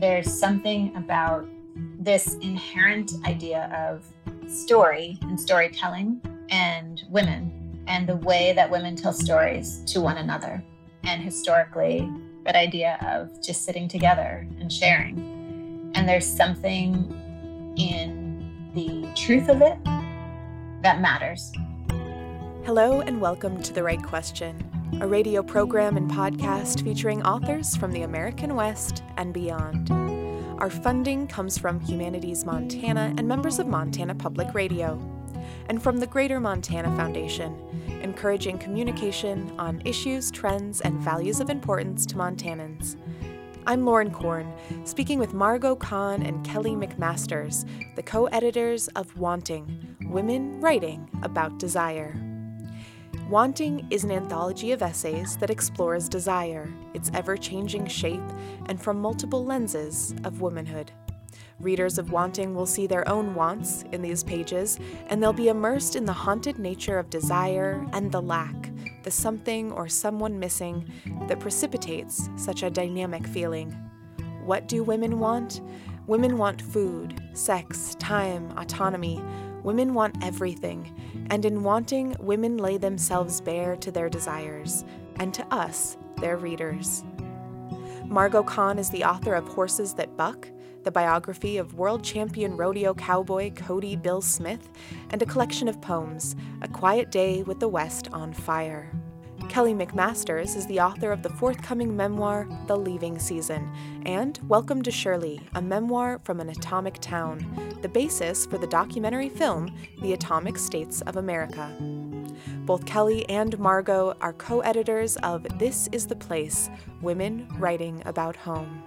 there's something about this inherent idea of story and storytelling and women and the way that women tell stories to one another. And historically, that idea of just sitting together and sharing. And there's something in the truth of it that matters. Hello and welcome to The Right Question, a radio program and podcast featuring authors from the American West and beyond. Our funding comes from Humanities Montana and members of Montana Public Radio, and from the Greater Montana Foundation, encouraging communication on issues, trends, and values of importance to Montanans. I'm Lauren Korn, speaking with Margot Kahn and Kelly McMasters, the co-editors of Wanting, Women Writing About Desire. Wanting is an anthology of essays that explores desire, its ever-changing shape, and from multiple lenses of womanhood. Readers of Wanting will see their own wants in these pages, and they'll be immersed in the haunted nature of desire and the lack, the something or someone missing that precipitates such a dynamic feeling. What do women want? Women want food, sex, time, autonomy. Women want everything, and in Wanting, women lay themselves bare to their desires, and to us, their readers. Margot Kahn is the author of Horses That Buck, the biography of world champion rodeo cowboy Cody Bill Smith, and a collection of poems, A Quiet Day with the West on Fire. Kelly McMasters is the author of the forthcoming memoir, The Leaving Season, and Welcome to Shirley, a memoir from an atomic town, the basis for the documentary film, The Atomic States of America. Both Kelly and Margot are co-editors of This Is the Place, Women Writing About Home.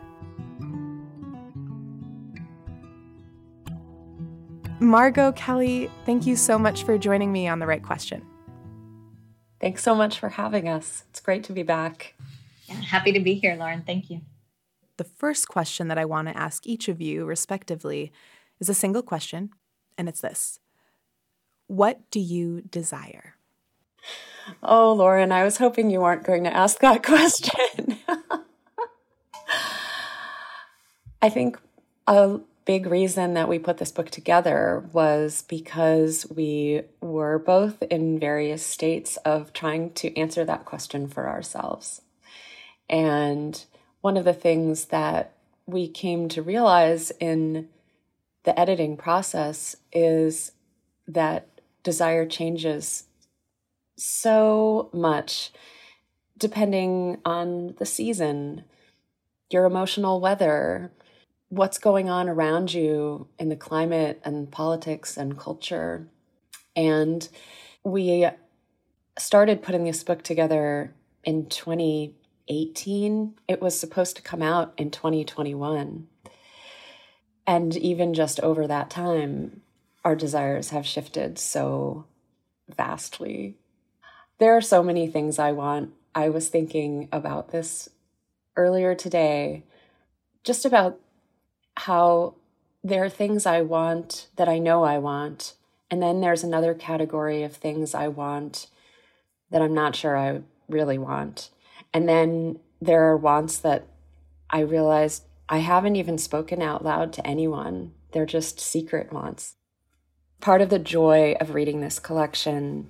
Margot, Kelly, thank you so much for joining me on The Right Question. Thanks so much for having us. It's great to be back. Yeah, happy to be here, Lauren. Thank you. The first question that I want to ask each of you, respectively, is a single question, and it's this. What do you desire? Oh, Lauren, I was hoping you weren't going to ask that question. I think a big reason that we put this book together was because we were both in various states of trying to answer that question for ourselves. And one of the things that we came to realize in the editing process is that desire changes so much depending on the season, your emotional weather, what's going on around you in the climate and politics and culture. And we started putting this book together in 2018. It was supposed to come out in 2021. And even just over that time, our desires have shifted so vastly. There are so many things I want. I was thinking about this earlier today, just about how there are things I want that I know I want, and then there's another category of things I want that I'm not sure I really want. And then there are wants that I realized I haven't even spoken out loud to anyone. They're just secret wants. Part of the joy of reading this collection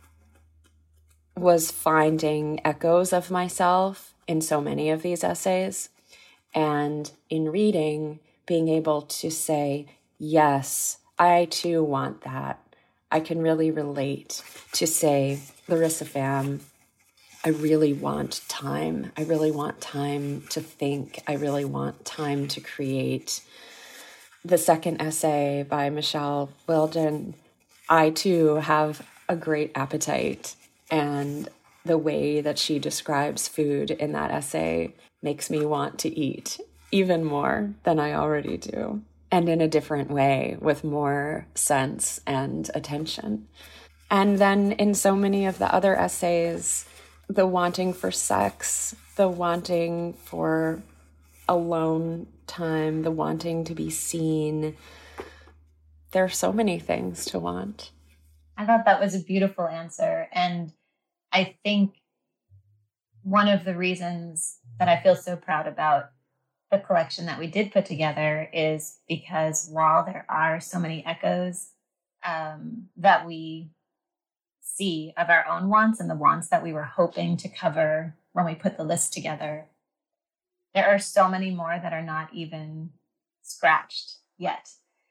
was finding echoes of myself in so many of these essays, and in reading, being able to say, yes, I too want that. I can really relate to, say, Larissa Pham, I really want time. I really want time to think. I really want time to create. The second essay by Michelle Weldon, I too have a great appetite, and the way that she describes food in that essay makes me want to eat even more than I already do, and in a different way with more sense and attention. And then in so many of the other essays, the wanting for sex, the wanting for alone time, the wanting to be seen. There are so many things to want. I thought that was a beautiful answer. And I think one of the reasons that I feel so proud about the collection that we did put together is because while there are so many echoes that we see of our own wants and the wants that we were hoping to cover when we put the list together, there are so many more that are not even scratched yet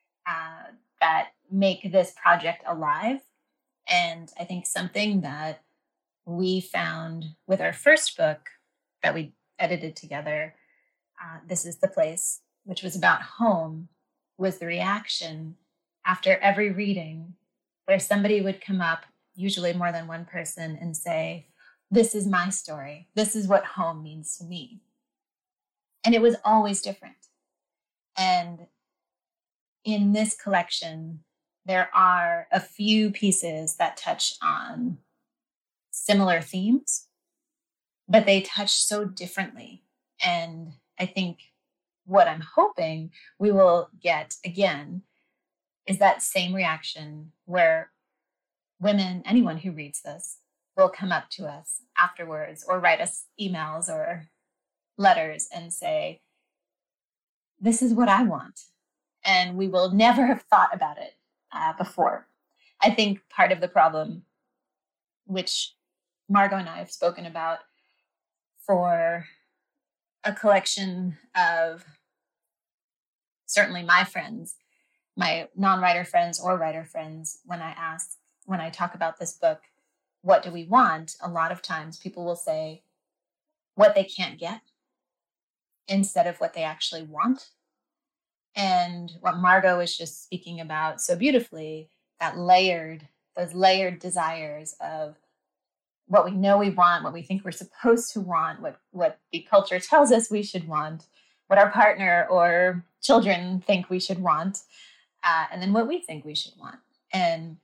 that make this project alive. And I think something that we found with our first book that we edited together, This Is the Place, which was about home, was the reaction after every reading where somebody would come up, usually more than one person, and say, "This is my story. This is what home means to me." And it was always different. And in this collection, there are a few pieces that touch on similar themes, but they touch so differently. And I think what I'm hoping we will get again is that same reaction where women, anyone who reads this, will come up to us afterwards or write us emails or letters and say, "This is what I want." And we will never have thought about it before. I think part of the problem, which Margot and I have spoken about for a collection of certainly my friends, my non-writer friends or writer friends, when I talk about this book, what do we want? A lot of times people will say what they can't get instead of what they actually want. And what Margot was just speaking about so beautifully, those layered desires of what we know we want, what we think we're supposed to want, what the culture tells us we should want, what our partner or children think we should want, and then what we think we should want. And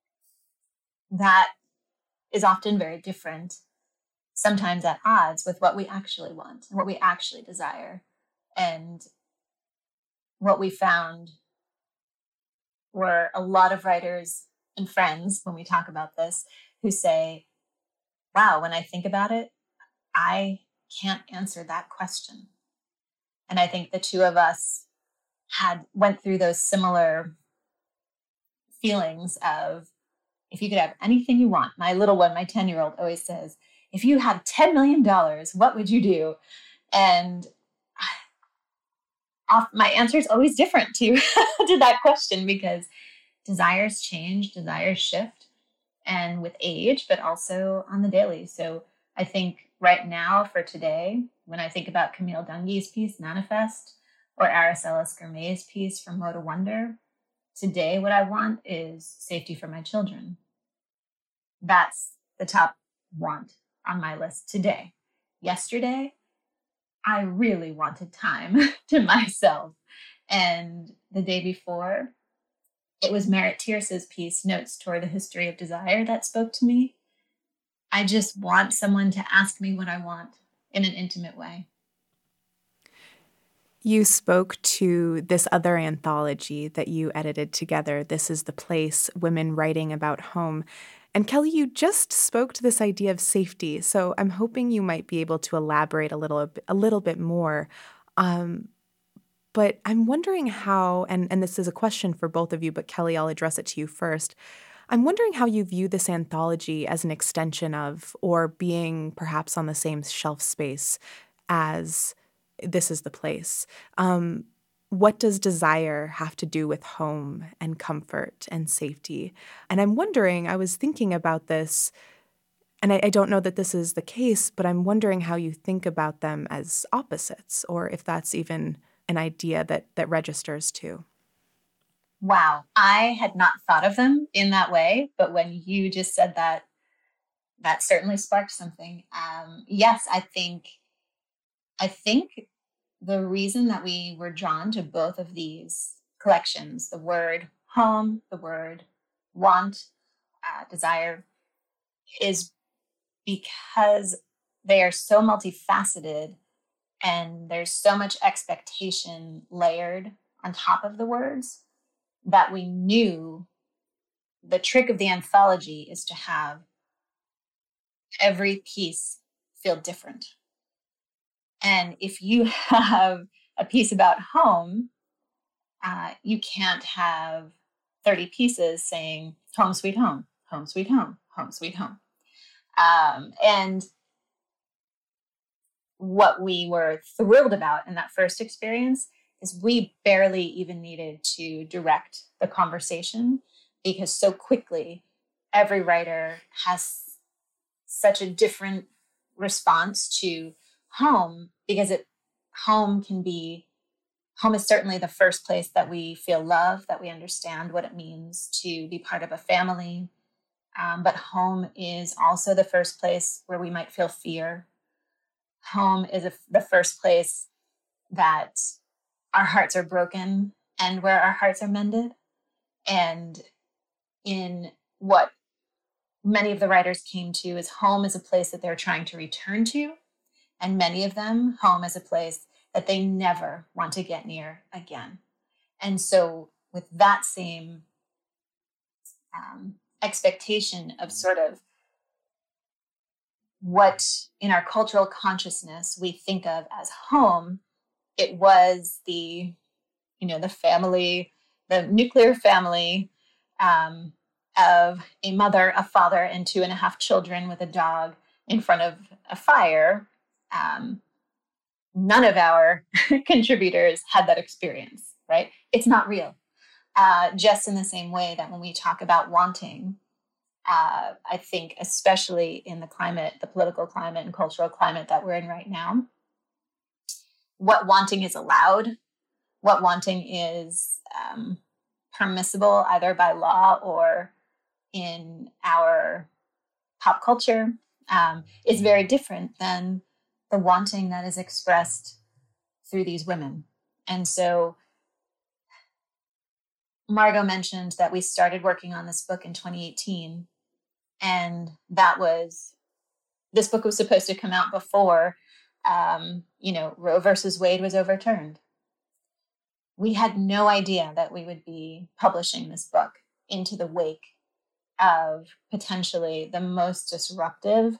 that is often very different, sometimes at odds with what we actually want and what we actually desire. And what we found were a lot of writers and friends, when we talk about this, who say, "Wow, when I think about it, I can't answer that question." And I think the two of us went through those similar feelings of, if you could have anything you want. My little one, my 10-year-old, always says, "If you had $10 million, what would you do?" And my answer is always different to that question, because desires change, desires shift, and with age, but also on the daily. So I think right now for today, when I think about Camille Dungy's piece, Manifest, or Araceli Gourmet's piece from Mo to Wonder, today what I want is safety for my children. That's the top want on my list today. Yesterday, I really wanted time to myself. And the day before, it was Merritt Tierce's piece, Notes Toward a History of Desire, that spoke to me. I just want someone to ask me what I want in an intimate way. You spoke to this other anthology that you edited together, This Is the Place, Women Writing About Home. And Kelly, you just spoke to this idea of safety, so I'm hoping you might be able to elaborate a little bit more. But I'm wondering how, and this is a question for both of you, but Kelly, I'll address it to you first. I'm wondering how you view this anthology as an extension of, or being perhaps on the same shelf space as This Is the Place. What does desire have to do with home and comfort and safety? And I'm wondering, I was thinking about this, and I don't know that this is the case, but I'm wondering how you think about them as opposites, or if that's even an idea that registers too. Wow, I had not thought of them in that way, but when you just said that, that certainly sparked something. Yes, I think the reason that we were drawn to both of these collections, the word home, the word want, desire, is because they are so multifaceted and there's so much expectation layered on top of the words that we knew the trick of the anthology is to have every piece feel different. And if you have a piece about home, you can't have 30 pieces saying home sweet home, home sweet home, home sweet home. And what we were thrilled about in that first experience is we barely even needed to direct the conversation, because so quickly every writer has such a different response to home, because home is certainly the first place that we feel love, that we understand what it means to be part of a family. But home is also the first place where we might feel fear. Home is the first place that our hearts are broken and where our hearts are mended. And in what many of the writers came to is home is a place that they're trying to return to. And many of them, home is a place that they never want to get near again. And so with that same expectation of sort of what in our cultural consciousness we think of as home, it was the family, the nuclear family of a mother, a father, and 2.5 children with a dog in front of a fire. None of our contributors had that experience, right? It's not real. Just in the same way that when we talk about wanting, I think especially in the political climate and cultural climate that we're in right now, what wanting is allowed, what wanting is permissible either by law or in our pop culture is very different than the wanting that is expressed through these women. And so Margot mentioned that we started working on this book in 2018. And this book was supposed to come out before, Roe versus Wade was overturned. We had no idea that we would be publishing this book into the wake of potentially the most disruptive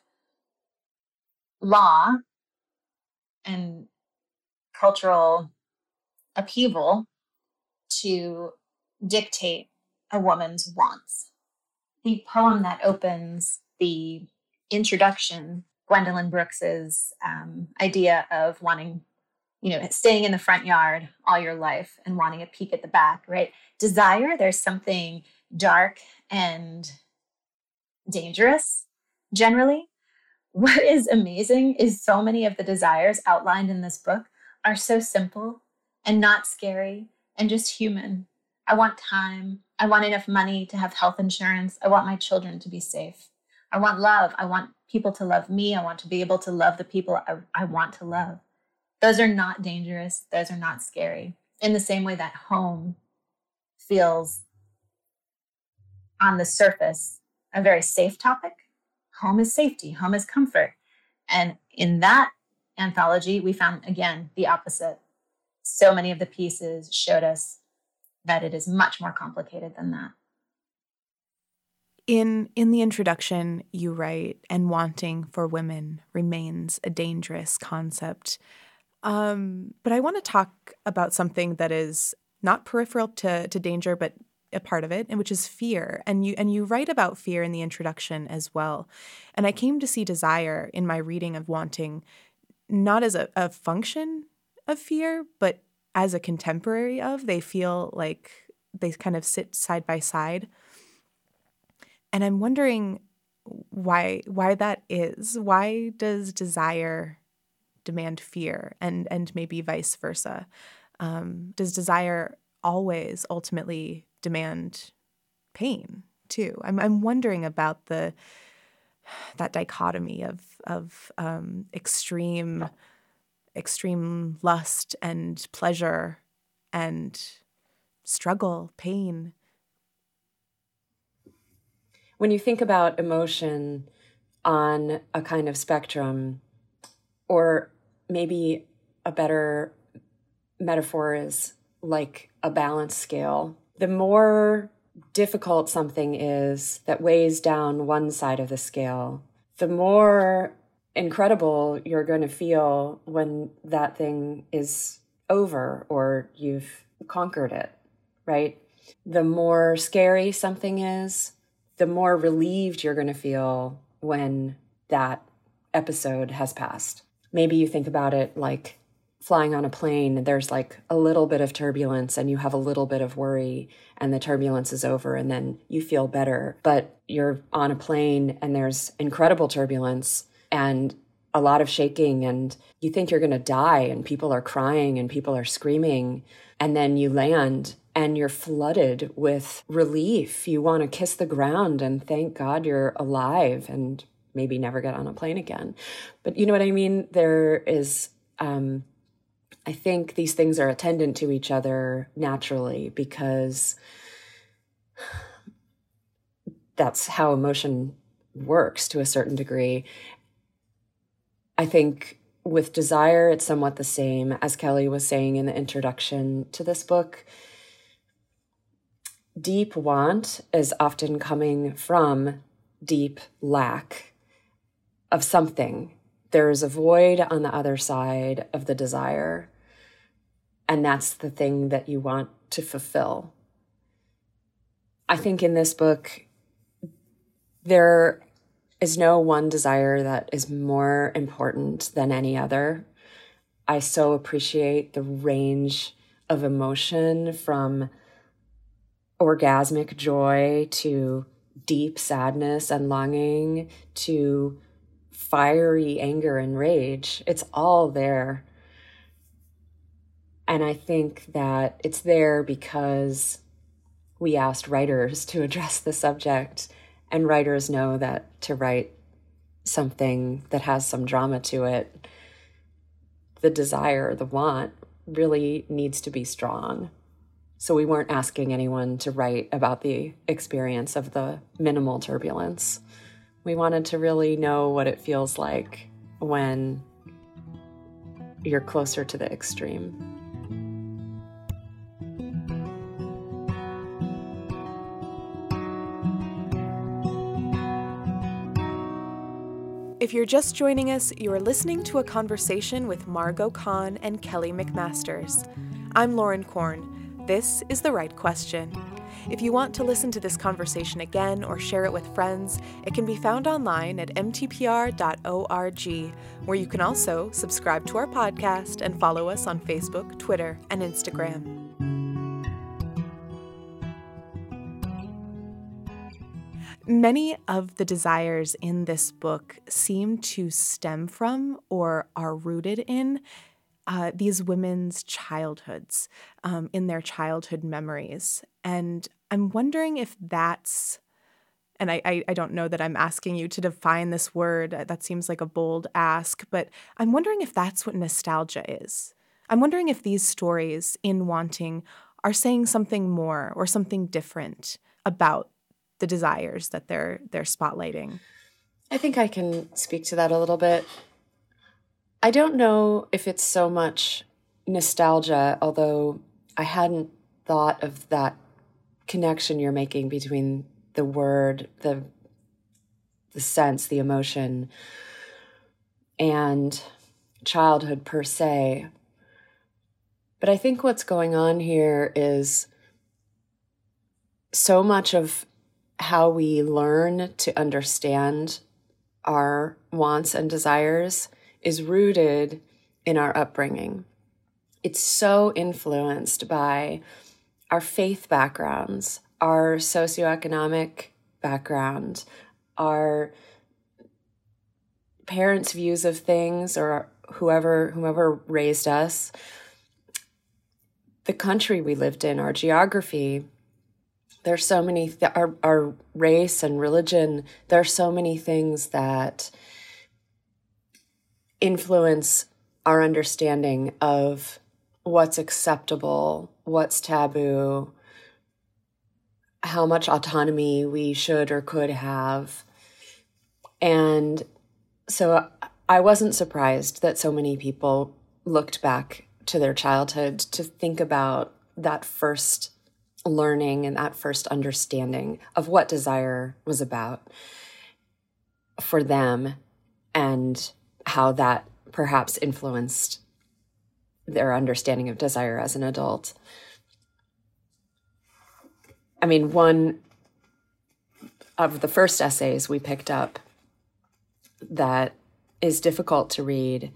law and cultural upheaval to dictate a woman's wants. The poem that opens the introduction, Gwendolyn Brooks's idea of wanting, staying in the front yard all your life and wanting a peek at the back, right? Desire, there's something dark and dangerous generally. What is amazing is so many of the desires outlined in this book are so simple and not scary and just human. I want time. I want enough money to have health insurance. I want my children to be safe. I want love. I want people to love me. I want to be able to love the people I want to love. Those are not dangerous. Those are not scary. In the same way that home feels on the surface a very safe topic. Home is safety. Home is comfort. And in that anthology, we found, again, the opposite. So many of the pieces showed us that it is much more complicated than that. In the introduction, you write, "And wanting for women remains a dangerous concept." But I want to talk about something that is not peripheral to danger, but a part of it, and which is fear. And you write about fear in the introduction as well. And I came to see desire in my reading of wanting not as a function of fear, but as a contemporary of. They feel like they kind of sit side by side. And I'm wondering why that is. Why does desire demand fear and maybe vice versa? Does desire always ultimately demand pain too? I'm wondering about that dichotomy of extreme lust and pleasure and struggle, pain. When you think about emotion on a kind of spectrum, or maybe a better metaphor is like a balance scale, the more difficult something is that weighs down one side of the scale, the more incredible you're going to feel when that thing is over or you've conquered it, right? The more scary something is, the more relieved you're going to feel when that episode has passed. Maybe you think about it like flying on a plane. There's like a little bit of turbulence and you have a little bit of worry and the turbulence is over and then you feel better. But you're on a plane and there's incredible turbulence and a lot of shaking and you think you're going to die and people are crying and people are screaming. And then you land and you're flooded with relief. You want to kiss the ground and thank God you're alive and maybe never get on a plane again. But you know what I mean? There is, I think these things are attendant to each other naturally because that's how emotion works to a certain degree. I think with desire, it's somewhat the same. As Kelly was saying in the introduction to this book, deep want is often coming from deep lack of something. There is a void on the other side of the desire, and that's the thing that you want to fulfill. I think in this book, there is no one desire that is more important than any other. I so appreciate the range of emotion from orgasmic joy to deep sadness and longing to fiery anger and rage. It's all there. And I think that it's there because we asked writers to address the subject, and writers know that to write something that has some drama to it, the desire, the want, really needs to be strong. So we weren't asking anyone to write about the experience of the minimal turbulence. We wanted to really know what it feels like when you're closer to the extreme. If you're just joining us, you are listening to a conversation with Margot Kahn and Kelly McMasters. I'm Lauren Korn. This is The Right Question. If you want to listen to this conversation again or share it with friends, it can be found online at mtpr.org, where you can also subscribe to our podcast and follow us on Facebook, Twitter, and Instagram. Many of the desires in this book seem to stem from or are rooted in these women's childhoods, in their childhood memories. And I'm wondering if that's, and I don't know that I'm asking you to define this word, that seems like a bold ask, but I'm wondering if that's what nostalgia is. I'm wondering if these stories in Wanting are saying something more or something different about the desires that they're spotlighting. I think I can speak to that a little bit. I don't know if it's so much nostalgia, although I hadn't thought of that connection you're making between the word, the sense, the emotion, and childhood per se. But I think what's going on here is so much of how we learn to understand our wants and desires is rooted in our upbringing. It's so influenced by our faith backgrounds, our socioeconomic background, our parents' views of things, or whoever raised us, the country we lived in, our geography. There's so many, our race and religion, there are so many things that influence our understanding of what's acceptable, what's taboo, how much autonomy we should or could have. And so I wasn't surprised that so many people looked back to their childhood to think about that first learning and that first understanding of what desire was about for them and how that perhaps influenced their understanding of desire as an adult. I mean, one of the first essays we picked up that is difficult to read,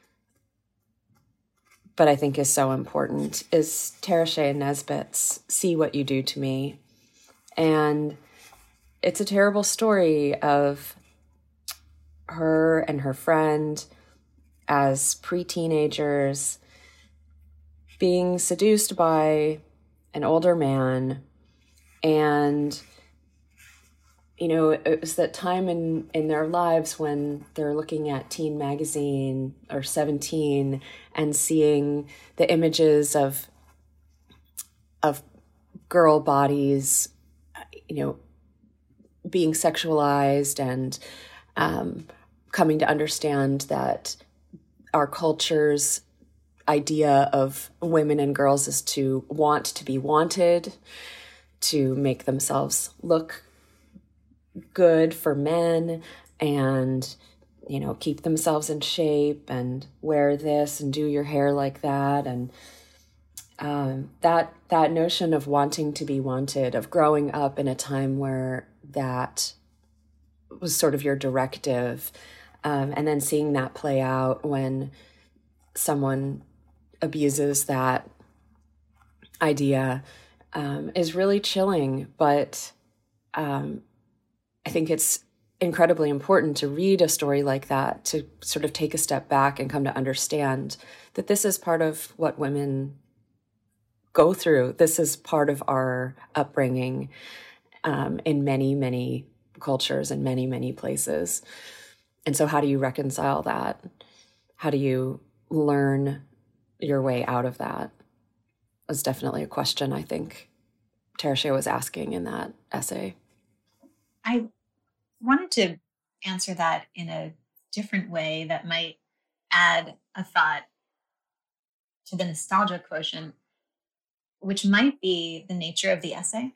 but I think is so important, is Tara Shea Nesbitt's See What You Do to Me. And it's a terrible story of her and her friend as pre-teenagers being seduced by an older man. And, you know, it was that time in their lives when they're looking at Teen Magazine or 17 and seeing the images of girl bodies, you know, being sexualized and coming to understand that our culture's idea of women and girls is to want to be wanted, to make themselves look good for men and, you know, keep themselves in shape and wear this and do your hair like that. And that notion of wanting to be wanted, of growing up in a time where that was sort of your directive, and then seeing that play out when someone abuses that idea is really chilling. But I think it's incredibly important to read a story like that, to sort of take a step back and come to understand that this is part of what women go through. This is part of our upbringing in many, many cultures and many, many places. And so how do you reconcile that? How do you learn your way out of that? Was definitely a question I think Tara Shea was asking in that essay. I wanted to answer that in a different way that might add a thought to the nostalgia quotient, which might be the nature of the essay.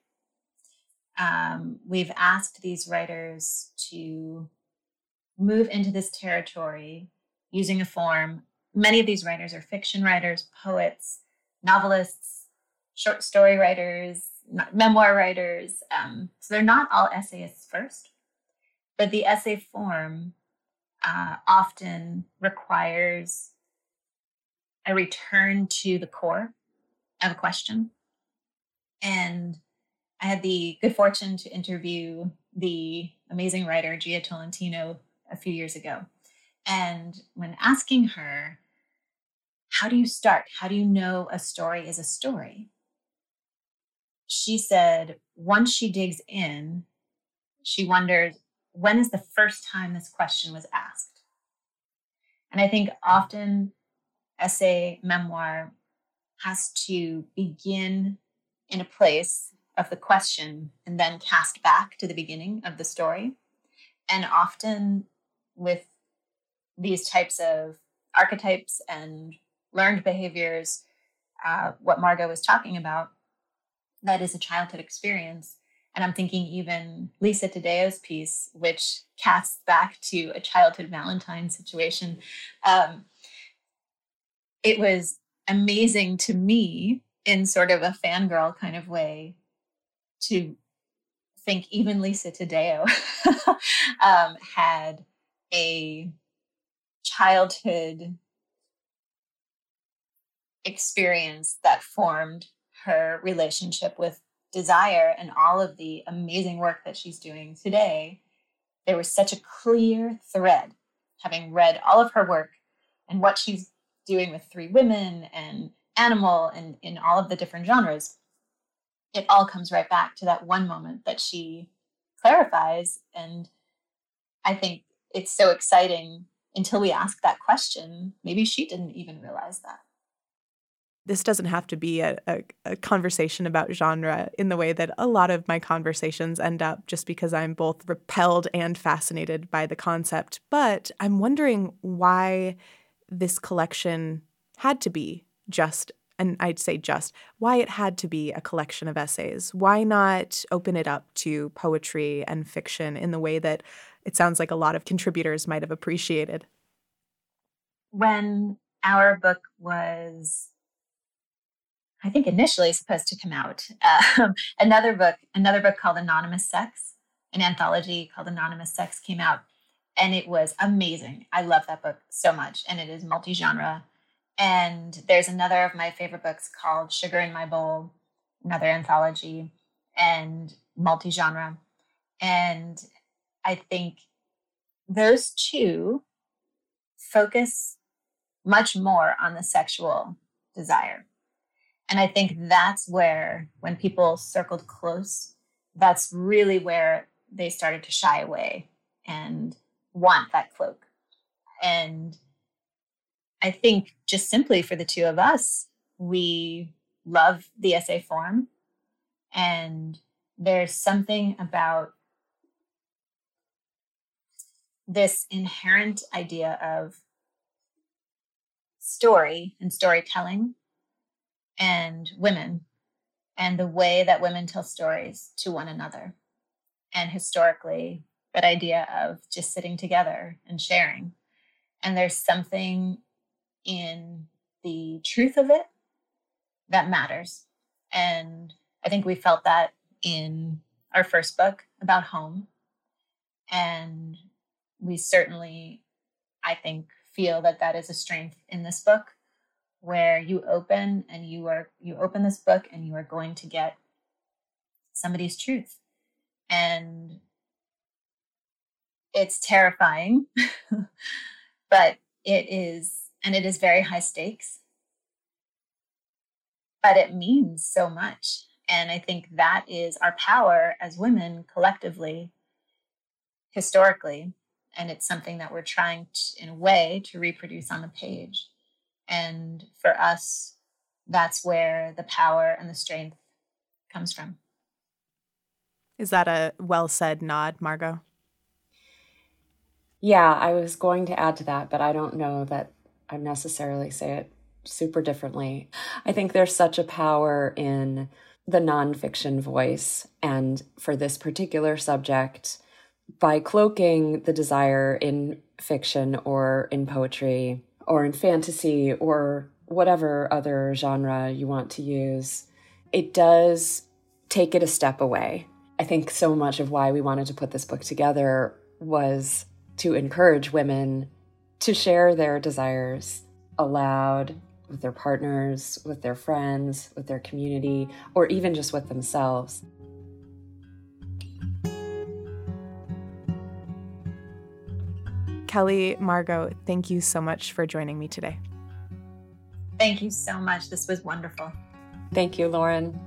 We've asked these writers to move into this territory using a form. Many of these writers are fiction writers, poets, novelists, short story writers, memoir writers. So they're not all essayists first, but the essay form often requires a return to the core of a question. And I had the good fortune to interview the amazing writer Gia Tolentino a few years ago. And when asking her, how do you start? How do you know a story is a story? She said, once she digs in, she wonders, when is the first time this question was asked? And I think often essay, memoir has to begin in a place of the question and then cast back to the beginning of the story. And often with these types of archetypes and learned behaviors, what Margot was talking about, that is a childhood experience. And I'm thinking even Lisa Taddeo's piece, which casts back to a childhood Valentine situation. It was amazing to me in sort of a fangirl kind of way to think even Lisa Taddeo had a childhood experience that formed her relationship with desire, and all of the amazing work that she's doing today. There was such a clear thread, having read all of her work and what she's doing with Three Women and Animal and in all of the different genres. It all comes right back to that one moment that she clarifies. And I think it's so exciting until we ask that question. Maybe she didn't even realize that. This doesn't have to be a conversation about genre in the way that a lot of my conversations end up, just because I'm both repelled and fascinated by the concept. But I'm wondering why this collection had to be just, and I'd say just, why it had to be a collection of essays. Why not open it up to poetry and fiction in the way that it sounds like a lot of contributors might have appreciated? When our book was, I think, initially supposed to come out. Another book called Anonymous Sex, an anthology called Anonymous Sex came out, and it was amazing. I love that book so much, and it is multi-genre. And there's another of my favorite books called Sugar in My Bowl, another anthology and multi-genre. And I think those two focus much more on the sexual desire. And I think that's where, when people circled close, that's really where they started to shy away and want that cloak. And I think just simply for the two of us, we love the essay form. And there's something about this inherent idea of story and storytelling and women and the way that women tell stories to one another. And historically, that idea of just sitting together and sharing. And there's something in the truth of it that matters. And I think we felt that in our first book about home. And we certainly, I think, feel that that is a strength in this book, where you open this book and you are going to get somebody's truth. And it's terrifying, but it is very high stakes. But it means so much. And I think that is our power as women collectively, historically. And it's something that we're trying to, in a way, to reproduce on the page. And for us, that's where the power and the strength comes from. Is that a well-said nod, Margot? Yeah, I was going to add to that, but I don't know that I necessarily say it super differently. I think there's such a power in the nonfiction voice. And for this particular subject, by cloaking the desire in fiction or in poetry or in fantasy or whatever other genre you want to use, it does take it a step away. I think so much of why we wanted to put this book together was to encourage women to share their desires aloud with their partners, with their friends, with their community, or even just with themselves. Kelly, Margot, thank you so much for joining me today. Thank you so much. This was wonderful. Thank you, Lauren.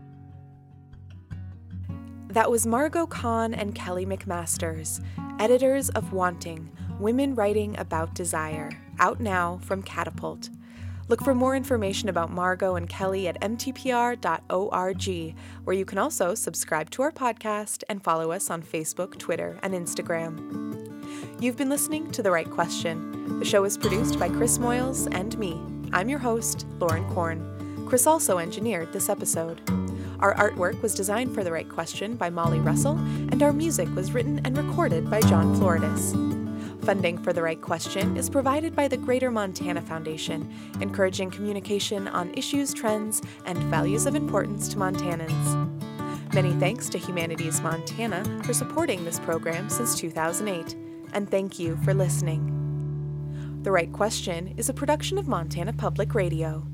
That was Margot Kahn and Kelly McMasters, editors of Wanting, Women Writing About Desire, out now from Catapult. Look for more information about Margot and Kelly at mtpr.org, where you can also subscribe to our podcast and follow us on Facebook, Twitter, and Instagram. You've been listening to The Right Question. The show is produced by Chris Moyles and me. I'm your host, Lauren Korn. Chris also engineered this episode. Our artwork was designed for The Right Question by Molly Russell, and our music was written and recorded by John Floridis. Funding for The Right Question is provided by the Greater Montana Foundation, encouraging communication on issues, trends, and values of importance to Montanans. Many thanks to Humanities Montana for supporting this program since 2008, and thank you for listening. The Right Question is a production of Montana Public Radio.